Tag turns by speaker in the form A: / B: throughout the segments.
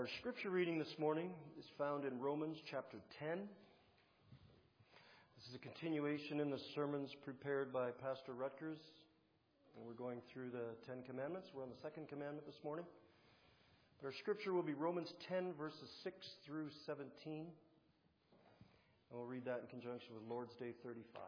A: Our scripture reading this morning is found in Romans chapter 10. This is a continuation in the sermons prepared by Pastor Rutgers. And we're going through the Ten Commandments. We're on the second commandment this morning. But our scripture will be Romans 10, verses 6 through 17. And we'll read that in conjunction with Lord's Day 35.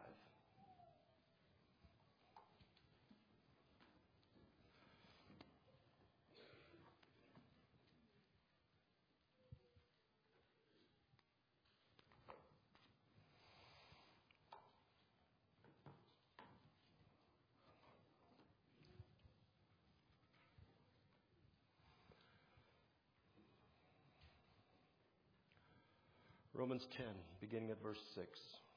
A: Romans 10, beginning at verse 6.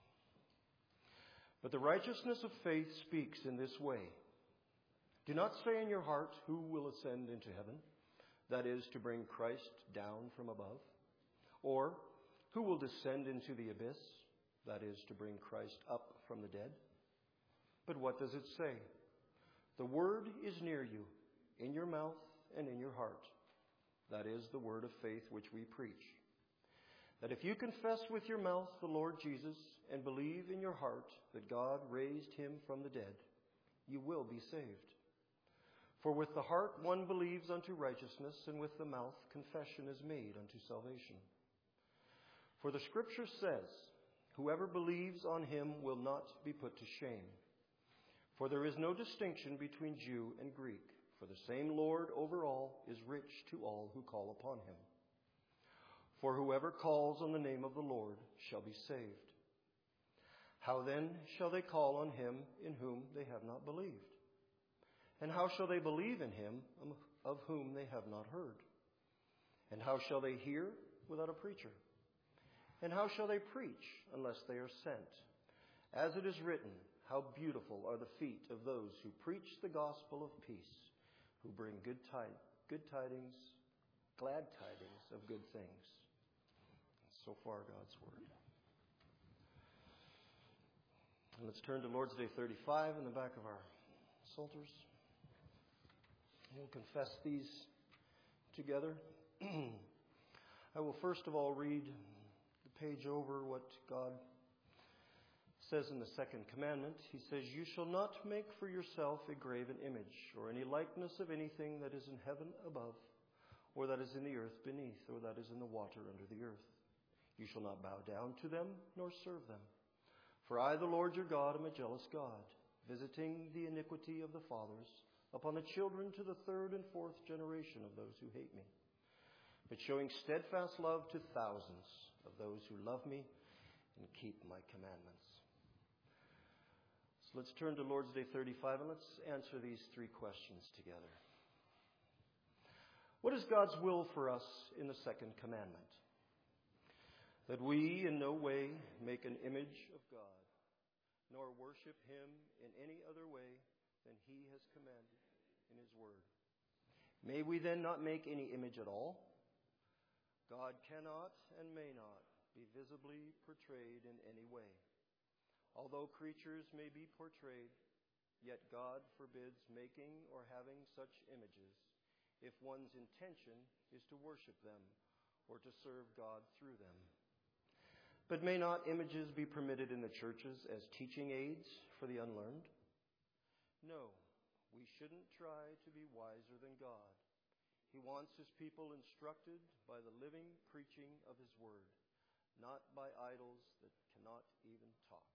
A: But the righteousness of faith speaks in this way. Do not say in your heart, who will ascend into heaven? That is, to bring Christ down from above. Or, who will descend into the abyss? That is, to bring Christ up from the dead. But what does it say? The word is near you, in your mouth and in your heart. That is the word of faith which we preach. That if you confess with your mouth the Lord Jesus and believe in your heart that God raised him from the dead, you will be saved. For with the heart one believes unto righteousness, and with the mouth confession is made unto salvation. For the Scripture says, whoever believes on him will not be put to shame. For there is no distinction between Jew and Greek, for the same Lord over all is rich to all who call upon him. For whoever calls on the name of the Lord shall be saved. How then shall they call on him in whom they have not believed? And how shall they believe in him of whom they have not heard? And how shall they hear without a preacher? And how shall they preach unless they are sent? As it is written, how beautiful are the feet of those who preach the gospel of peace, who bring glad tidings of good things. So far, God's Word. And let's turn to Lord's Day 35 in the back of our psalters. We'll confess these together. I will first of all read the page over what God says in the second commandment. He says, you shall not make for yourself a graven image or any likeness of anything that is in heaven above, or that is in the earth beneath, or that is in the water under the earth. You shall not bow down to them, nor serve them. For I, the Lord your God, am a jealous God, visiting the iniquity of the fathers upon the children to the third and fourth generation of those who hate me, but showing steadfast love to thousands of those who love me and keep my commandments. So let's turn to Lord's Day 35 and let's answer these three questions together. What is God's will for us in the second commandment? That we in no way make an image of God, nor worship him in any other way than he has commanded in his word. May we then not make any image at all? God cannot and may not be visibly portrayed in any way. Although creatures may be portrayed, yet God forbids making or having such images if one's intention is to worship them or to serve God through them. But may not images be permitted in the churches as teaching aids for the unlearned? No, we shouldn't try to be wiser than God. He wants his people instructed by the living preaching of his word, not by idols that cannot even talk.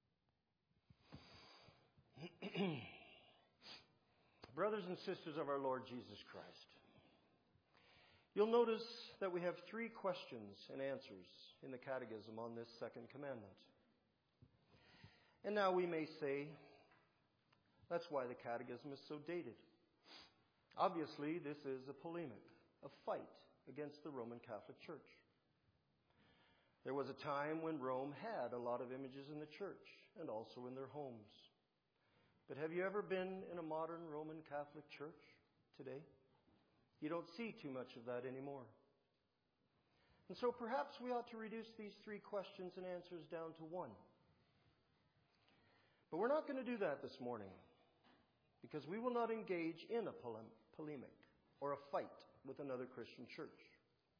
A: Brothers and sisters of our Lord Jesus Christ, you'll notice that we have three questions and answers in the Catechism on this second commandment. And now we may say, that's why the Catechism is so dated. Obviously, this is a polemic, a fight against the Roman Catholic Church. There was a time when Rome had a lot of images in the church and also in their homes. But have you ever been in a modern Roman Catholic church today? You don't see too much of that anymore. And so perhaps we ought to reduce these three questions and answers down to one. But we're not going to do that this morning, because we will not engage in a polemic or a fight with another Christian church.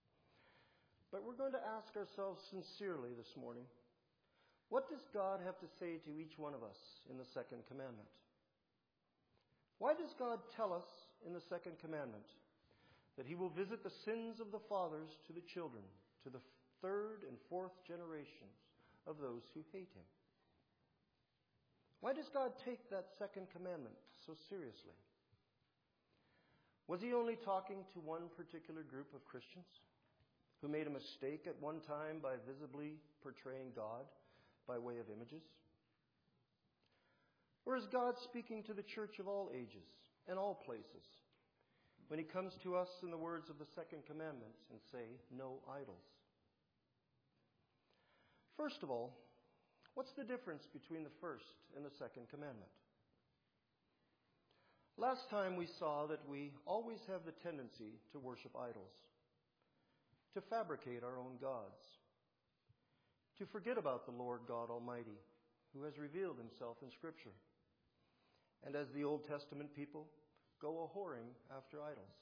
A: But we're going to ask ourselves sincerely this morning, what does God have to say to each one of us in the second commandment? Why does God tell us in the second commandment that he will visit the sins of the fathers to the children, to the third and fourth generations of those who hate him? Why does God take that second commandment so seriously? Was he only talking to one particular group of Christians who made a mistake at one time by visibly portraying God by way of images? Or is God speaking to the church of all ages and all places when he comes to us in the words of the second commandment and say, no idols? First of all, what's the difference between the first and the second commandment? Last time we saw that we always have the tendency to worship idols, to fabricate our own gods, to forget about the Lord God Almighty, who has revealed himself in Scripture, and as the Old Testament people, go a-whoring after idols.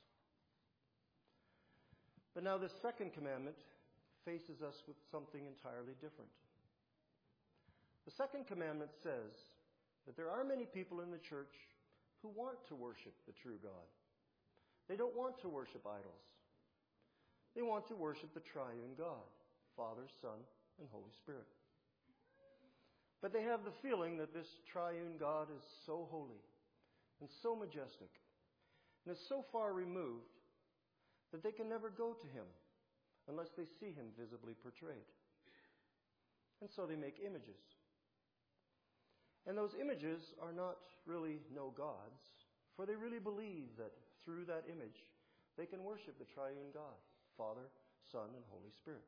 A: But now this second commandment faces us with something entirely different. The second commandment says that there are many people in the church who want to worship the true God. They don't want to worship idols. They want to worship the triune God, Father, Son, and Holy Spirit. But they have the feeling that this triune God is so holy and so majestic and is so far removed that they can never go to him unless they see him visibly portrayed. And so they make images. And those images are not really no gods, for they really believe that through that image they can worship the triune God, Father, Son, and Holy Spirit.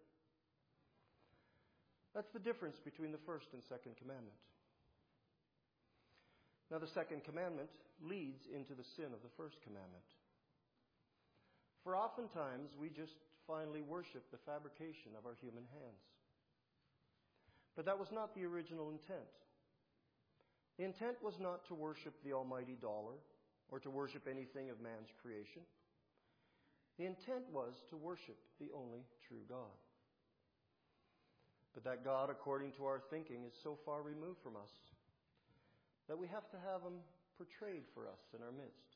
A: That's the difference between the first and second commandment. Now, the second commandment leads into the sin of the first commandment. For oftentimes, we just finally worship the fabrication of our human hands. But that was not the original intent. The intent was not to worship the almighty dollar or to worship anything of man's creation. The intent was to worship the only true God. But that God, according to our thinking, is so far removed from us that we have to have him portrayed for us in our midst.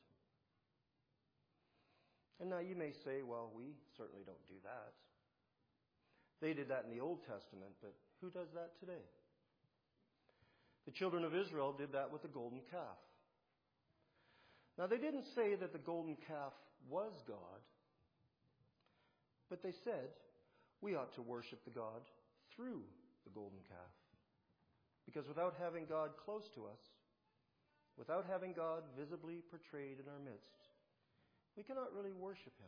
A: And now you may say, well, we certainly don't do that. They did that in the Old Testament, but who does that today? The children of Israel did that with the golden calf. Now, they didn't say that the golden calf was God, but they said we ought to worship the God through the golden calf. Because without having God close to us, without having God visibly portrayed in our midst, we cannot really worship him.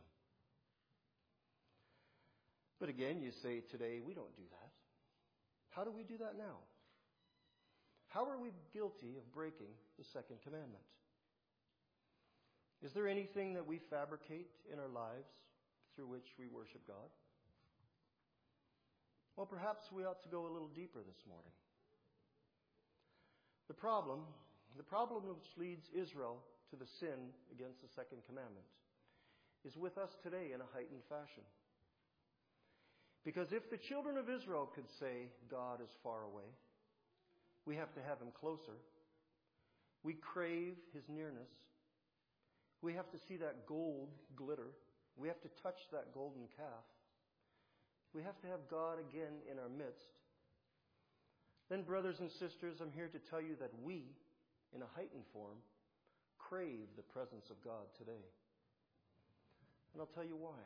A: But again, you say today, we don't do that. How do we do that now? How are we guilty of breaking the second commandment? Is there anything that we fabricate in our lives through which we worship God? Well, perhaps we ought to go a little deeper this morning. The problem which leads Israel to the sin against the second commandment is with us today in a heightened fashion. Because if the children of Israel could say God is far away, we have to have him closer. We crave his nearness. We have to see that gold glitter. We have to touch that golden calf. We have to have God again in our midst. Then, brothers and sisters, I'm here to tell you that we, in a heightened form, crave the presence of God today. And I'll tell you why.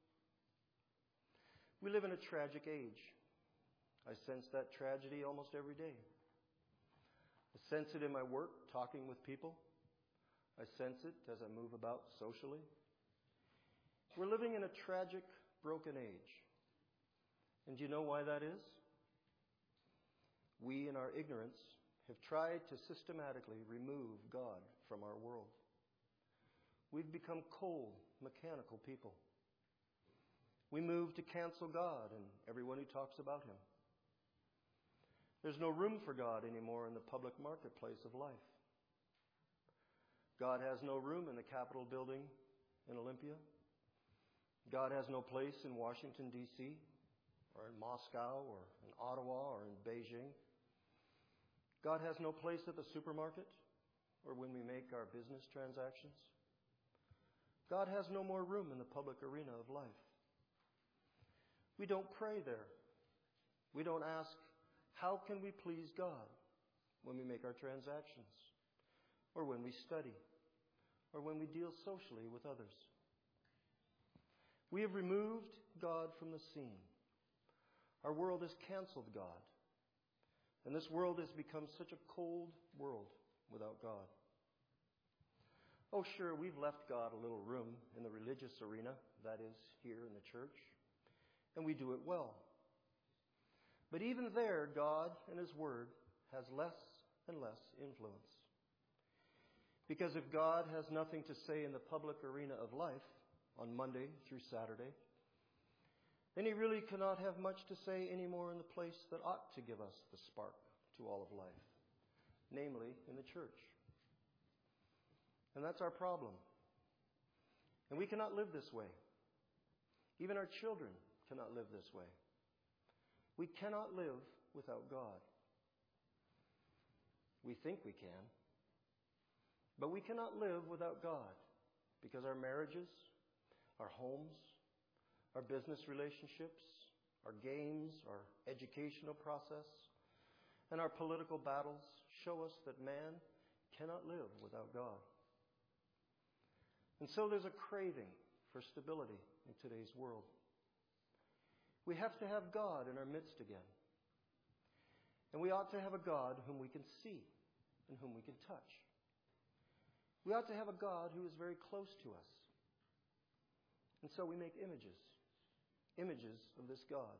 A: We live in a tragic age. I sense that tragedy almost every day. I sense it in my work, talking with people. I sense it as I move about socially. We're living in a tragic, broken age. And do you know why that is? We, in our ignorance, have tried to systematically remove God from our world. We've become cold, mechanical people. We move to cancel God and everyone who talks about him. There's no room for God anymore in the public marketplace of life. God has no room in the Capitol building in Olympia. God has no place in Washington, D.C. or in Moscow or in Ottawa or in Beijing. God has no place at the supermarket or when we make our business transactions. God has no more room in the public arena of life. We don't pray there. We don't ask, how can we please God when we make our transactions, or when we study, or when we deal socially with others. We have removed God from the scene. Our world has canceled God. And this world has become such a cold world without God. Oh, sure, we've left God a little room in the religious arena, that is, here in the church, and we do it well. But even there, God and His Word has less and less influence. Because if God has nothing to say in the public arena of life on Monday through Saturday, then He really cannot have much to say anymore in the place that ought to give us the spark to all of life, namely in the church. And that's our problem. And we cannot live this way. Even our children cannot live this way. We cannot live without God. We think we can. But we cannot live without God because our marriages, our homes, our business relationships, our games, our educational process, and our political battles show us that man cannot live without God. And so there's a craving for stability in today's world. We have to have God in our midst again. And we ought to have a God whom we can see and whom we can touch. We ought to have a God who is very close to us. And so we make images of this God.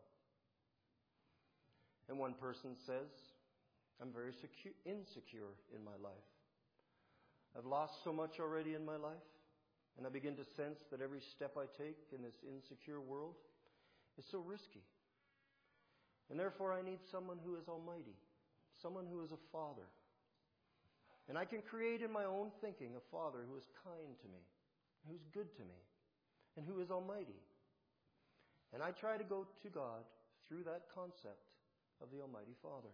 A: And one person says, I'm very insecure in my life. I've lost so much already in my life, and I begin to sense that every step I take in this insecure world is so risky. And therefore I need someone who is almighty, someone who is a father. And I can create in my own thinking a father who is kind to me, who's good to me, and who is almighty. And I try to go to God through that concept of the Almighty Father.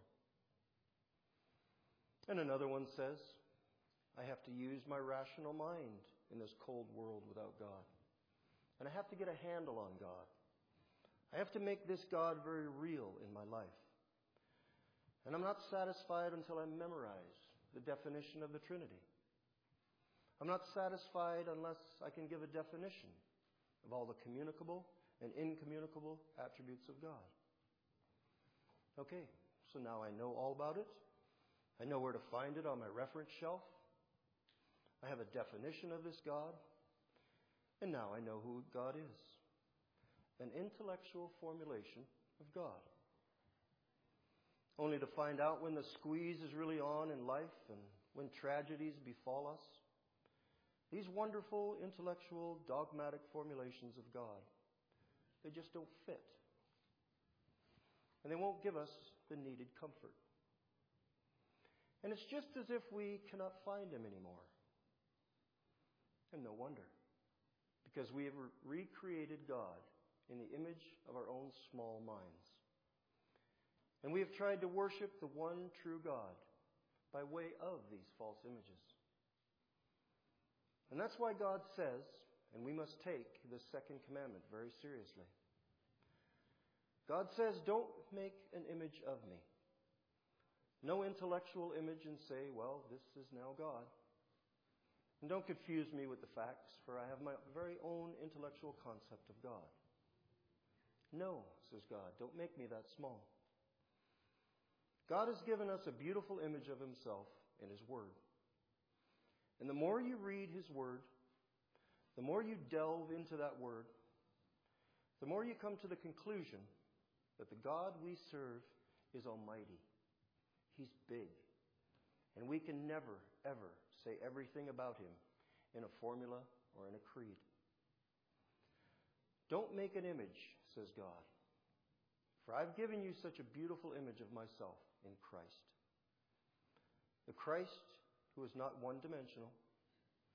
A: And another one says, I have to use my rational mind in this cold world without God. And I have to get a handle on God. I have to make this God very real in my life. And I'm not satisfied until I memorize the definition of the Trinity. I'm not satisfied unless I can give a definition of all the communicable and incommunicable attributes of God. Okay, so now I know all about it. I know where to find it on my reference shelf. I have a definition of this God. And now I know who God is. An intellectual formulation of God. Only to find out when the squeeze is really on in life and when tragedies befall us. These wonderful, intellectual, dogmatic formulations of God, they just don't fit. And they won't give us the needed comfort. And it's just as if we cannot find Him anymore. And no wonder. Because we have recreated God in the image of our own small minds. And we have tried to worship the one true God by way of these false images. And that's why God says, and we must take the second commandment very seriously. God says, don't make an image of me. No intellectual image and say, well, this is now God. And don't confuse me with the facts, for I have my very own intellectual concept of God. No, says God, don't make me that small. God has given us a beautiful image of Himself in His Word. And the more you read His Word, the more you delve into that Word, the more you come to the conclusion that the God we serve is almighty. He's big. And we can never, ever say everything about Him in a formula or in a creed. Don't make an image, says God. For I've given you such a beautiful image of myself in Christ. The Christ who is not one-dimensional.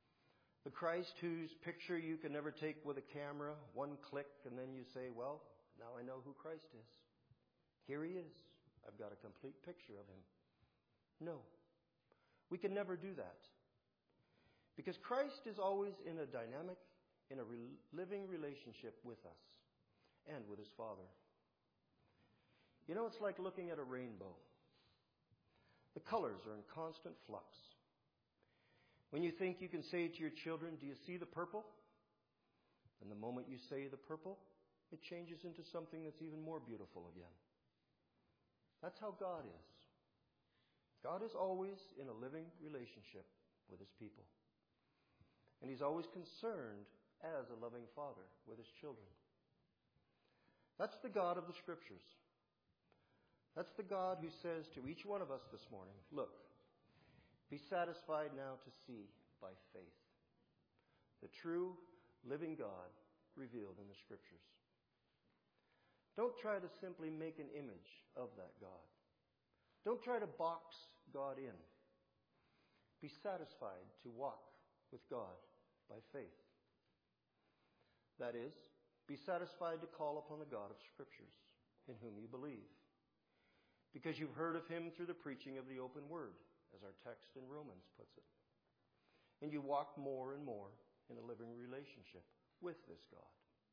A: The Christ whose picture you can never take with a camera, one click, and then you say, well, now I know who Christ is. Here he is. I've got a complete picture of him. No. We can never do that. Because Christ is always in a dynamic, in a living relationship with us and with his Father. You know, it's like looking at a rainbow. The colors are in constant flux. When you think you can say to your children, do you see the purple? And the moment you say the purple, it changes into something that's even more beautiful again. That's how God is. God is always in a living relationship with his people. And he's always concerned as a loving father with his children. That's the God of the Scriptures. That's the God who says to each one of us this morning, look, be satisfied now to see by faith the true living God revealed in the Scriptures. Don't try to simply make an image of that God. Don't try to box God in. Be satisfied to walk with God by faith. That is, be satisfied to call upon the God of Scriptures in whom you believe. Because you've heard of him through the preaching of the open word, as our text in Romans puts it. And you walk more and more in a living relationship with this God.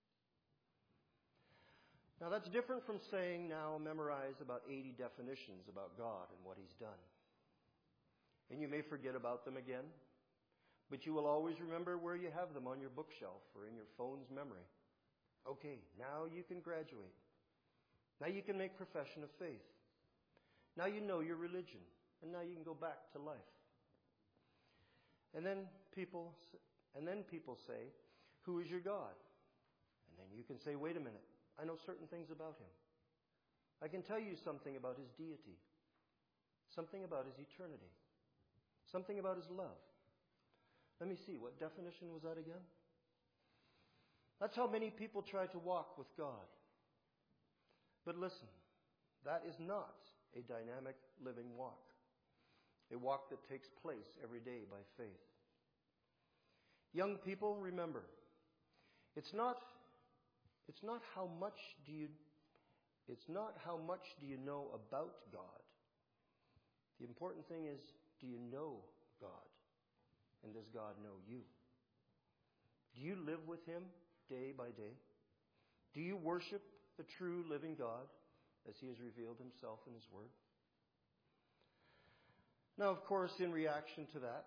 A: Now that's different from saying now memorize about 80 definitions about God and what he's done. And you may forget about them again, but you will always remember where you have them on your bookshelf or in your phone's memory. Okay, now you can graduate. Now you can make profession of faith. Now you know your religion, and now you can go back to life. And then people say, who is your God? And then you can say, wait a minute, I know certain things about him. I can tell you something about his deity, something about his eternity, something about his love. Let me see, what definition was that again? That's how many people try to walk with God. But listen, that is not a dynamic living walk. A walk that takes place every day by faith. Young people, remember, it's not how much do you know about God. The important thing is, do you know God? And does God know you? Do you live with him day by day? Do you worship the true living God as he has revealed himself in his word? Now, of course, in reaction to that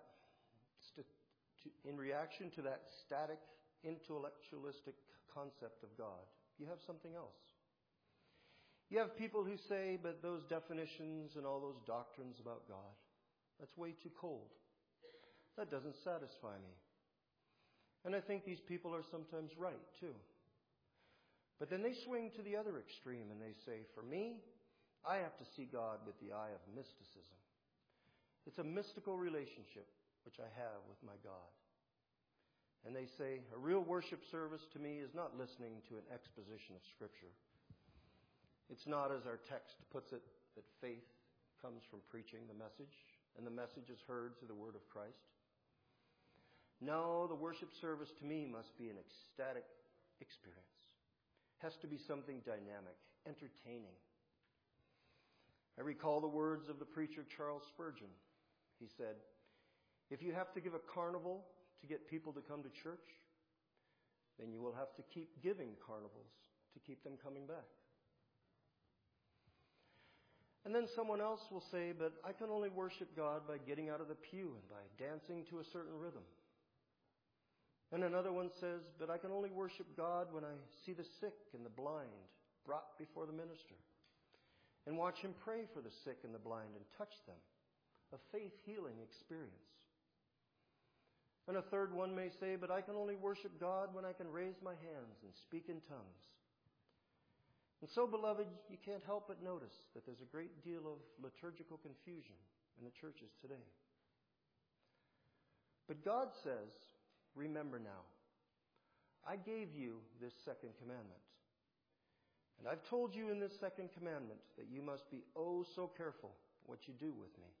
A: static, intellectualistic concept of God, you have something else. You have people who say, but those definitions and all those doctrines about God, that's way too cold. That doesn't satisfy me. And I think these people are sometimes right, too. But then they swing to the other extreme and they say, for me, I have to see God with the eye of mysticism. It's a mystical relationship which I have with my God. And they say, a real worship service to me is not listening to an exposition of Scripture. It's not, as our text puts it, that faith comes from preaching the message, and the message is heard through the word of Christ. No, the worship service to me must be an ecstatic experience. Has to be something dynamic, entertaining. I recall the words of the preacher Charles Spurgeon. He said, if you have to give a carnival to get people to come to church, then you will have to keep giving carnivals to keep them coming back. And then someone else will say, but I can only worship God by getting out of the pew and by dancing to a certain rhythm. And another one says, but I can only worship God when I see the sick and the blind brought before the minister and watch him pray for the sick and the blind and touch them. A faith-healing experience. And a third one may say, but I can only worship God when I can raise my hands and speak in tongues. And so, beloved, you can't help but notice that there's a great deal of liturgical confusion in the churches today. But God says, remember now, I gave you this second commandment. And I've told you in this second commandment that you must be oh so careful what you do with me.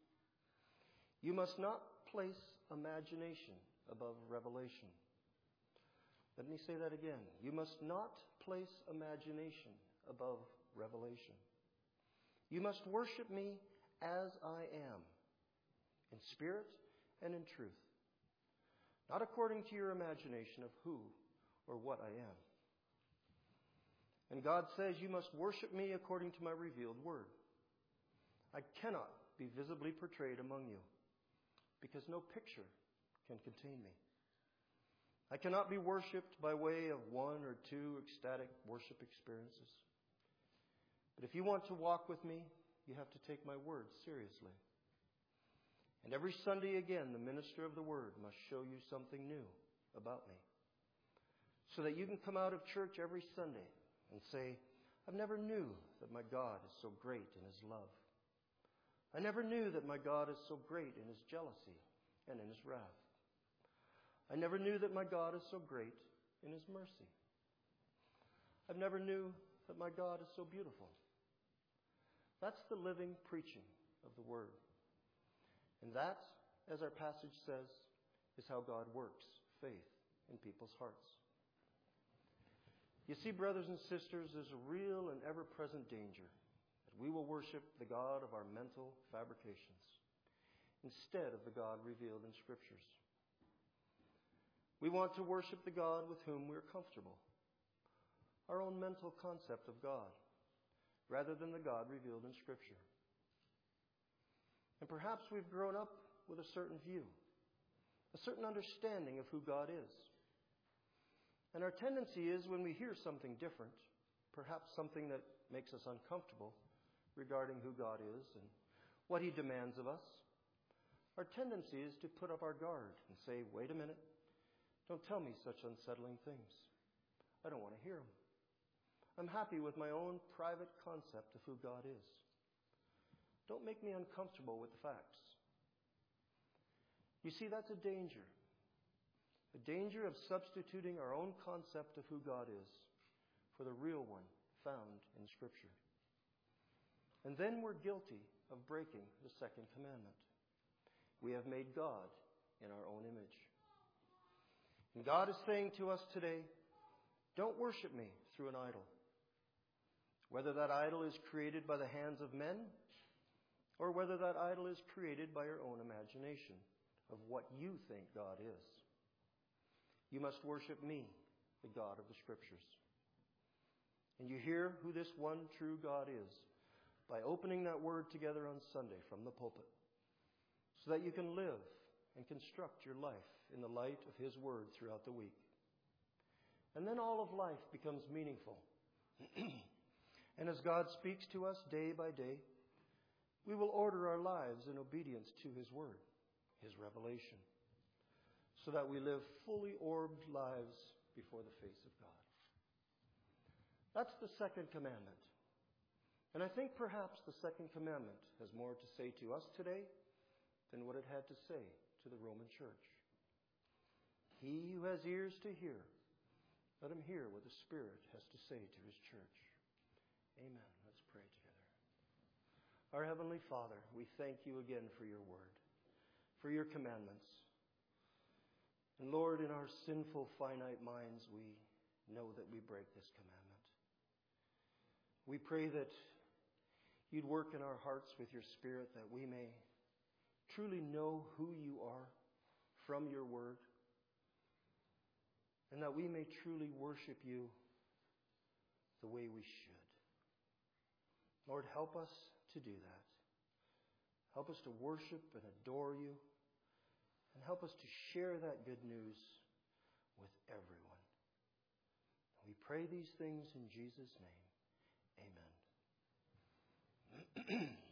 A: You must not place imagination above revelation. Let me say that again. You must not place imagination above revelation. You must worship me as I am, in spirit and in truth, not according to your imagination of who or what I am. And God says you must worship me according to my revealed word. I cannot be visibly portrayed among you because no picture can contain me. I cannot be worshipped by way of one or two ecstatic worship experiences. But if you want to walk with me, you have to take my word seriously. And every Sunday again, the minister of the word must show you something new about me, so that you can come out of church every Sunday and say, I never knew that my God is so great in his love. I never knew that my God is so great in his jealousy and in his wrath. I never knew that my God is so great in his mercy. I never knew that my God is so beautiful. That's the living preaching of the word. And that, as our passage says, is how God works faith in people's hearts. You see, brothers and sisters, there's a real and ever-present danger that we will worship the God of our mental fabrications instead of the God revealed in Scriptures. We want to worship the God with whom we're comfortable, our own mental concept of God, rather than the God revealed in Scripture. And perhaps we've grown up with a certain view, a certain understanding of who God is. And our tendency is, when we hear something different, perhaps something that makes us uncomfortable regarding who God is and what he demands of us, our tendency is to put up our guard and say, wait a minute, don't tell me such unsettling things. I don't want to hear them. I'm happy with my own private concept of who God is. Don't make me uncomfortable with the facts. You see, that's a danger. The danger of substituting our own concept of who God is for the real one found in Scripture. And then we're guilty of breaking the second commandment. We have made God in our own image. And God is saying to us today, don't worship me through an idol. Whether that idol is created by the hands of men, or whether that idol is created by your own imagination of what you think God is. You must worship me, the God of the Scriptures. And you hear who this one true God is by opening that word together on Sunday from the pulpit, so that you can live and construct your life in the light of his word throughout the week. And then all of life becomes meaningful. And as God speaks to us day by day, we will order our lives in obedience to his word, his revelation, so that we live fully orbed lives before the face of God. That's the second commandment. And I think perhaps the second commandment has more to say to us today than what it had to say to the Roman church. He who has ears to hear, let him hear what the Spirit has to say to his church. Amen. Let's pray together. Our Heavenly Father, we thank you again for your word, for your commandments. And Lord, in our sinful, finite minds, we know that we break this commandment. We pray that you'd work in our hearts with your Spirit, that we may truly know who you are from your word, and that we may truly worship you the way we should. Lord, help us to do that. Help us to worship and adore you, and help us to share that good news with everyone. We pray these things in Jesus' name. Amen.